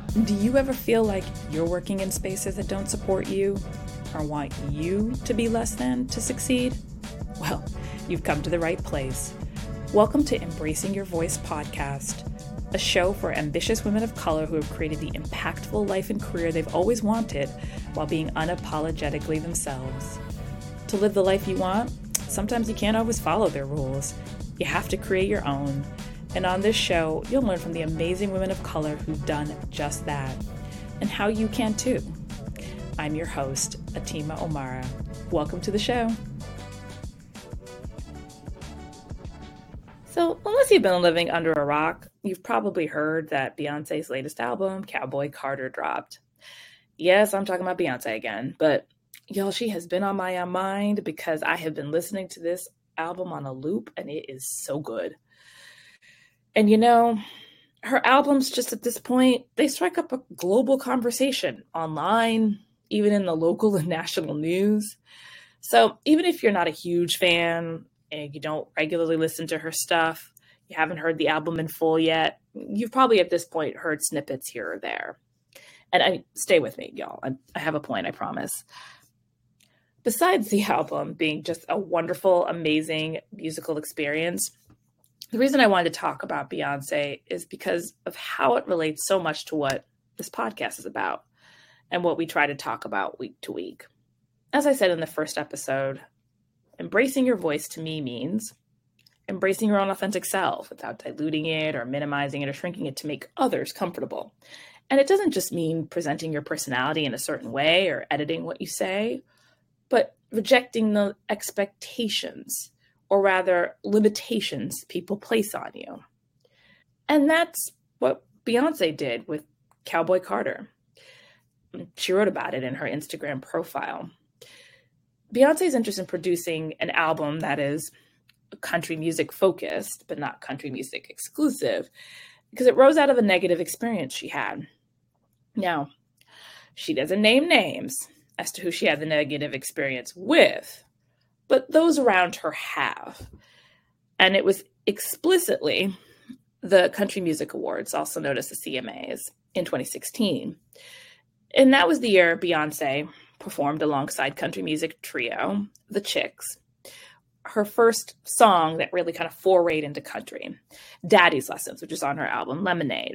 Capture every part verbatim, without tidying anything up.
Do you ever feel like you're working in spaces that don't support you or want you to be less than to succeed? Well, you've come to the right place. Welcome to Embracing Your Voice podcast, a show for ambitious women of color who have created the impactful life and career they've always wanted while being unapologetically themselves. To live the life you want, sometimes you can't always follow their rules. You have to create your own. And on this show, you'll learn from the amazing women of color who've done just that, and how you can too. I'm your host, Atima Omara. Welcome to the show. So, unless you've been living under a rock, you've probably heard that Beyonce's latest album, Cowboy Carter, dropped. Yes, I'm talking about Beyonce again, but y'all, she has been on my mind because I have been listening to this album on a loop, and it is so good. And you know, her albums just at this point, they strike up a global conversation online, even in the local and national news. So even if you're not a huge fan and you don't regularly listen to her stuff, you haven't heard the album in full yet, you've probably at this point heard snippets here or there. And I stay with me, y'all. I, I have a point, I promise. Besides the album being just a wonderful, amazing musical experience, the reason I wanted to talk about Beyonce is because of how it relates so much to what this podcast is about and what we try to talk about week to week. As I said in the first episode, embracing your voice to me means embracing your own authentic self without diluting it or minimizing it or shrinking it to make others comfortable. And it doesn't just mean presenting your personality in a certain way or editing what you say, but rejecting the expectations, or rather limitations people place on you. And that's what Beyonce did with Cowboy Carter. She wrote about it in her Instagram profile. Beyonce's interest in producing an album that is country music focused, but not country music exclusive, because it rose out of a negative experience she had. Now, she doesn't name names as to who she had the negative experience with, but those around her have. And it was explicitly the Country Music Awards, also known as the C M As, in twenty sixteen. And that was the year Beyonce performed alongside country music trio, The Chicks, her first song that really kind of forayed into country, Daddy's Lessons, which is on her album, Lemonade.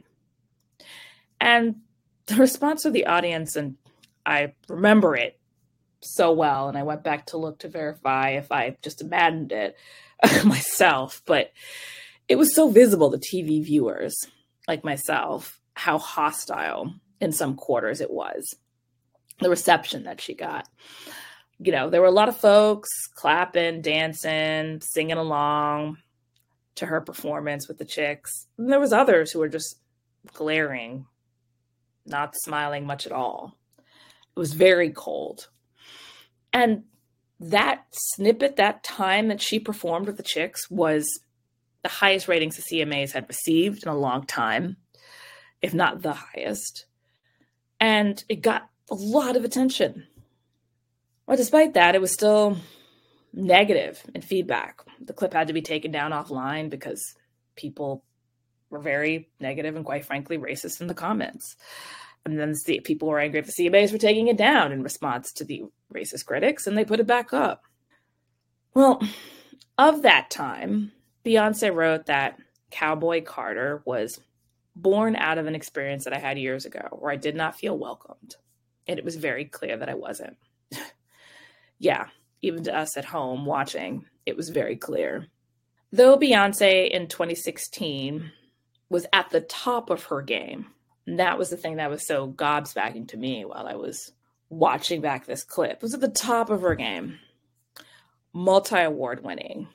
And the response of the audience, and I remember it so well, and I went back to look to verify if I just imagined it myself, but it was so visible to T V viewers like myself how hostile in some quarters it was, the reception that she got. You know, there were a lot of folks clapping, dancing, singing along to her performance with the Chicks. And there was others who were just glaring, not smiling much at all. It was very cold. And that snippet, that time that she performed with the Chicks, was the highest ratings the C M As had received in a long time, if not the highest. And it got a lot of attention. But despite that, it was still negative in feedback. The clip had to be taken down offline because people were very negative and, quite frankly, racist in the comments. And then the people were angry if the C M As were taking it down in response to the racist critics, and they put it back up. Well, of that time, Beyonce wrote that Cowboy Carter was born out of an experience that I had years ago where I did not feel welcomed. And it was very clear that I wasn't. Yeah, even to us at home watching, it was very clear. Though Beyonce in twenty sixteen was at the top of her game, and that was the thing that was so gobsmacking to me while I was watching back this clip. It was at the top of her game. Multi-award winning,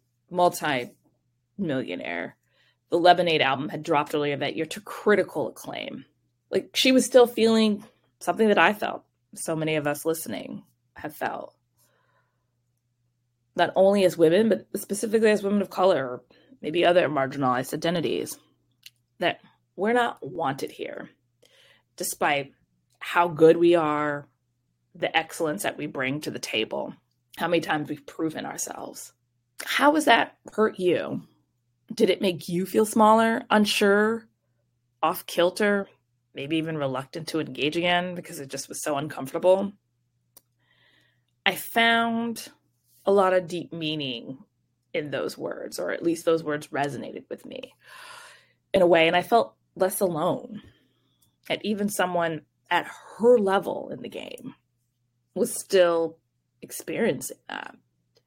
multi-millionaire. The Lemonade album had dropped earlier that year to critical acclaim. Like, she was still feeling something that I felt, so many of us listening have felt. Not only as women, but specifically as women of color, or maybe other marginalized identities, that we're not wanted here, despite how good we are, the excellence that we bring to the table, how many times we've proven ourselves. How has that hurt you? Did it make you feel smaller, unsure, off kilter, maybe even reluctant to engage again because it just was so uncomfortable, I found a lot of deep meaning in those words, or at least those words resonated with me in a way, and I felt less alone. And even someone at her level in the game was still experiencing that.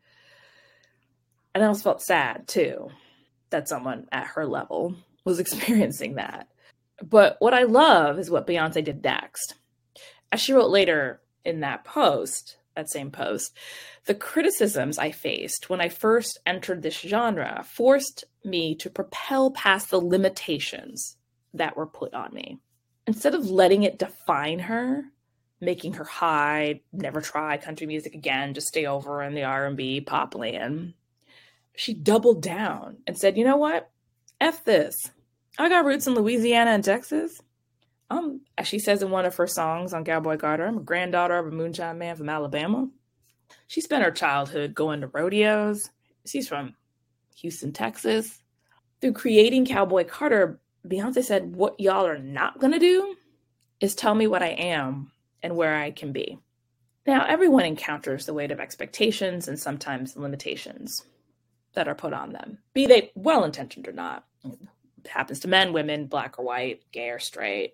And I also felt sad, too, that someone at her level was experiencing that. But what I love is what Beyonce did next. As she wrote later in that post, that same post, the criticisms I faced when I first entered this genre forced me to propel past the limitations that were put on me. Instead of letting it define her, making her hide, never try country music again, just stay over in the R and B pop land, she doubled down and said, you know what? F this. I got roots in Louisiana and Texas. Um, as she says in one of her songs on Cowboy Carter, I'm a granddaughter of a moonshine man from Alabama. She spent her childhood going to rodeos. She's from Houston, Texas. Through creating Cowboy Carter, Beyonce said, what y'all are not going to do is tell me what I am and where I can be. Now, everyone encounters the weight of expectations and sometimes limitations that are put on them, be they well-intentioned or not. It happens to men, women, black or white, gay or straight.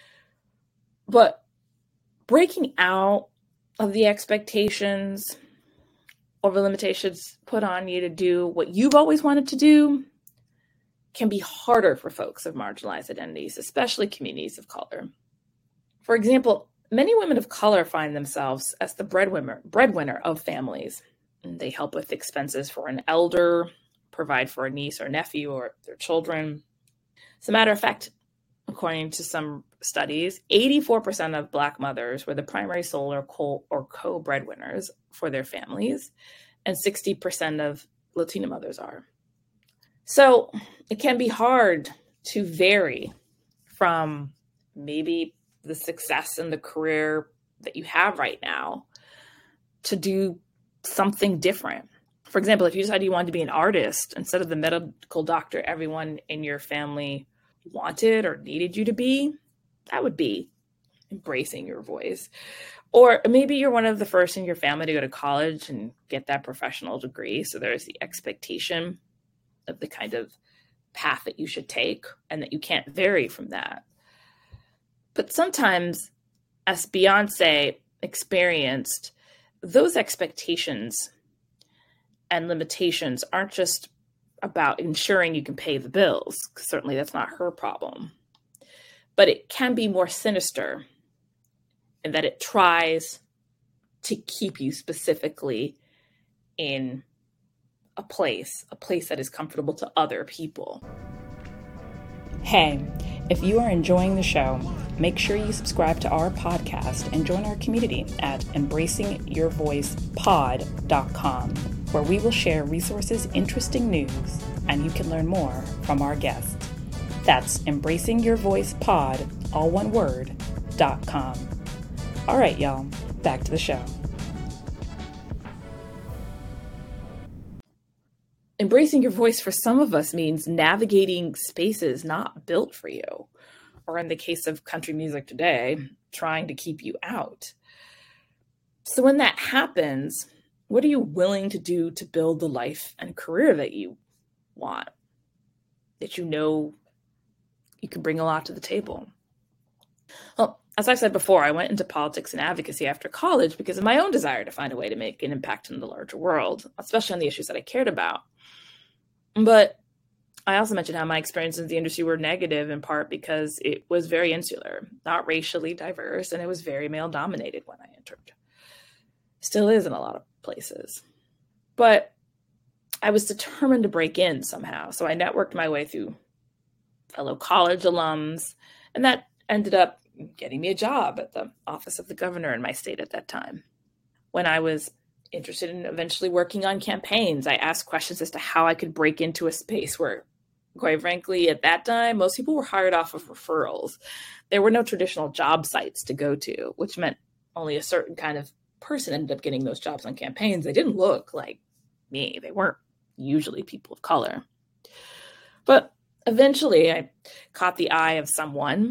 But breaking out of the expectations or the limitations put on you to do what you've always wanted to do can be harder for folks of marginalized identities, especially communities of color. For example, many women of color find themselves as the breadwinner, breadwinner of families. And they help with expenses for an elder, provide for a niece or nephew or their children. As a matter of fact, according to some studies, eighty-four percent of Black mothers were the primary sole or co- or co-breadwinners for their families, and sixty percent of Latina mothers are. So it can be hard to vary from maybe the success in the career that you have right now to do something different. For example, if you decided you wanted to be an artist instead of the medical doctor everyone in your family wanted or needed you to be, that would be embracing your voice. Or maybe you're one of the first in your family to go to college and get that professional degree. So there's the expectation of the kind of path that you should take and that you can't vary from that. But sometimes, as Beyonce experienced, those expectations and limitations aren't just about ensuring you can pay the bills. Certainly that's not her problem. But it can be more sinister in that it tries to keep you specifically in a place, a place that is comfortable to other people. Hey, if you are enjoying the show, make sure you subscribe to our podcast and join our community at embracing your voice pod dot com, where we will share resources, interesting news, and you can learn more from our guests. That's embracing your voice pod, all one word, dot com. All right, y'all, back to the show. Embracing your voice for some of us means navigating spaces not built for you, or in the case of country music today, trying to keep you out. So when that happens, what are you willing to do to build the life and career that you want, that you know you can bring a lot to the table? Well, as I said before, I went into politics and advocacy after college because of my own desire to find a way to make an impact in the larger world, especially on the issues that I cared about. But I also mentioned how my experiences in the industry were negative in part because it was very insular, not racially diverse, and it was very male-dominated when I entered. Still is in a lot of places. But I was determined to break in somehow, so I networked my way through fellow college alums, and that ended up getting me a job at the office of the governor in my state at that time. When I was interested in eventually working on campaigns, I asked questions as to how I could break into a space where, quite frankly, at that time, most people were hired off of referrals. There were no traditional job sites to go to, which meant only a certain kind of person ended up getting those jobs on campaigns. They didn't look like me. They weren't usually people of color. But eventually, I caught the eye of someone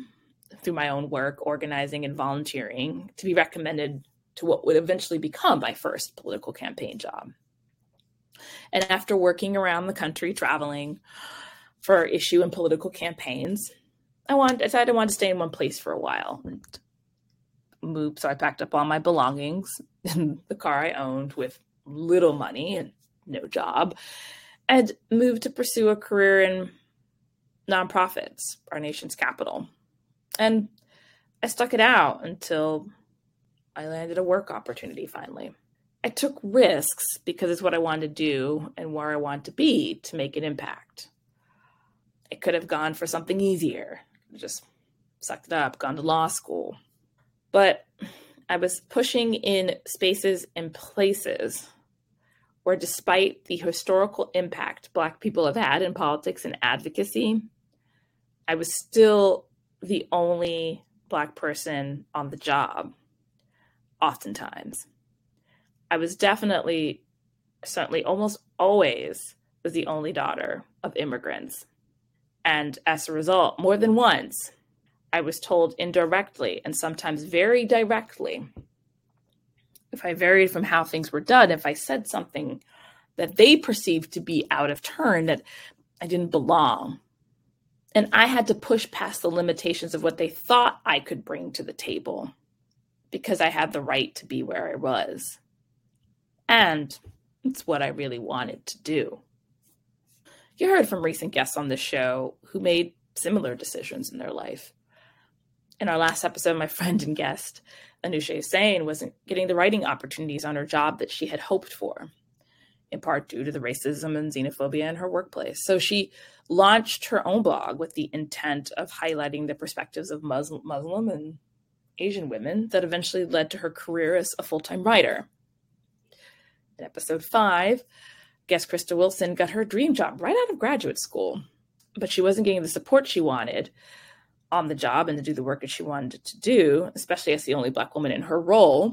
through my own work, organizing and volunteering to be recommended to what would eventually become my first political campaign job. And after working around the country, traveling for issue and political campaigns, I wanted, I decided I wanted to stay in one place for a while and move. So I packed up all my belongings in the car I owned with little money and no job, and moved to pursue a career in nonprofits, our nation's capital. And I stuck it out until I landed a work opportunity finally. I took risks because it's what I wanted to do and where I wanted to be to make an impact. I could have gone for something easier, just sucked it up, gone to law school. But I was pushing in spaces and places where, despite the historical impact Black people have had in politics and advocacy, I was still the only Black person on the job, oftentimes. I was definitely, certainly almost always was the only daughter of immigrants. And as a result, more than once, I was told indirectly and sometimes very directly, if I varied from how things were done, if I said something that they perceived to be out of turn, that I didn't belong. And I had to push past the limitations of what they thought I could bring to the table because I had the right to be where I was. And it's what I really wanted to do. You heard from recent guests on this show who made similar decisions in their life. In our last episode, my friend and guest, Anusha Hussain, wasn't getting the writing opportunities on her job that she had hoped for, in part due to the racism and xenophobia in her workplace. So she launched her own blog with the intent of highlighting the perspectives of Muslim, Muslim and Asian women that eventually led to her career as a full-time writer. In episode five, guest Krista Wilson got her dream job right out of graduate school, but she wasn't getting the support she wanted on the job and to do the work that she wanted to do, especially as the only Black woman in her role.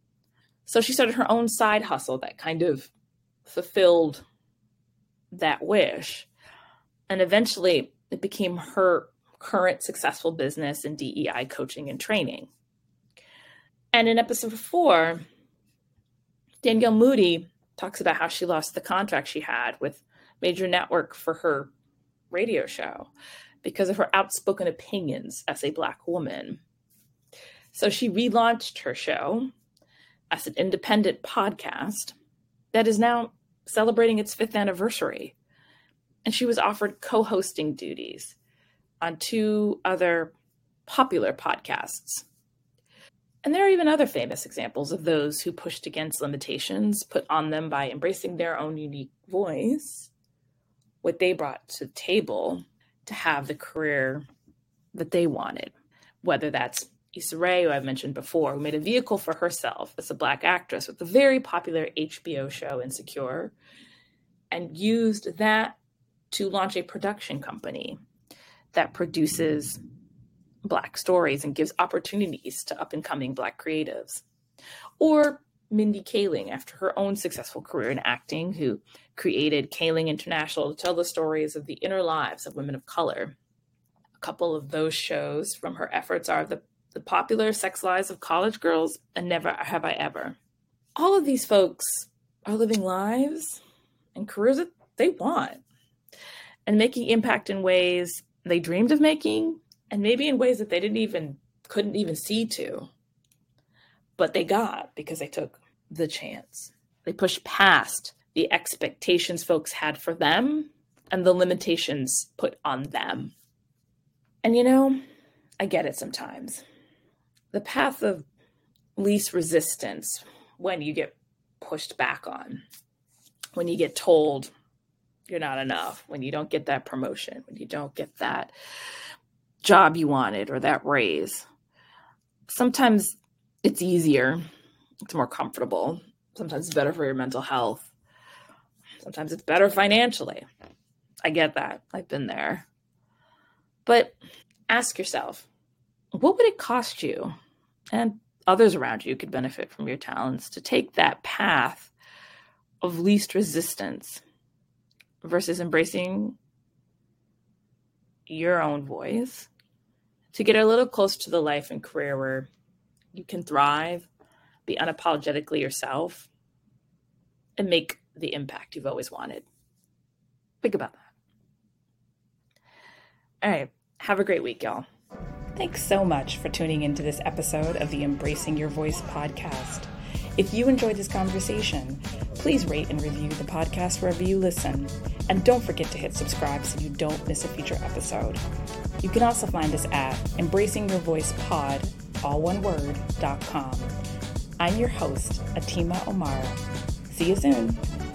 So she started her own side hustle that kind of fulfilled that wish. And eventually it became her current successful business in D E I coaching and training. And in episode four, Danielle Moody talks about how she lost the contract she had with Major Network for her radio show because of her outspoken opinions as a Black woman. So she relaunched her show as an independent podcast that is now celebrating its fifth anniversary. And she was offered co-hosting duties on two other popular podcasts. And there are even other famous examples of those who pushed against limitations put on them by embracing their own unique voice, what they brought to the table to have the career that they wanted. Whether that's Issa Rae, who I've mentioned before, who made a vehicle for herself as a Black actress with the very popular H B O show Insecure, and used that to launch a production company that produces Black stories and gives opportunities to up-and-coming Black creatives. Or Mindy Kaling, after her own successful career in acting, who created Kaling International to tell the stories of the inner lives of women of color. A couple of those shows from her efforts are the, the popular Sex Lives of College Girls and Never Have I Ever. All of these folks are living lives and careers that they want and making impact in ways they dreamed of making, and maybe in ways that they didn't even, couldn't even see to, but they got because they took the chance. They pushed past the expectations folks had for them and the limitations put on them. And you know, I get it sometimes. The path of least resistance when you get pushed back on, when you get told you're not enough, when you don't get that promotion, when you don't get that job you wanted or that raise. Sometimes it's easier, it's more comfortable. Sometimes it's better for your mental health. Sometimes it's better financially. I get that. I've been there. But ask yourself, what would it cost you and others around you could benefit from your talents to take that path of least resistance versus embracing your own voice, to get a little closer to the life and career where you can thrive, be unapologetically yourself, and make the impact you've always wanted. Think about that. All right. Have a great week, y'all. Thanks so much for tuning into this episode of the Embracing Your Voice podcast. If you enjoyed this conversation, please rate and review the podcast wherever you listen. And don't forget to hit subscribe so you don't miss a future episode. You can also find us at embracing your voice pod, all one word, dot com. I'm your host, Atima Omara. See you soon.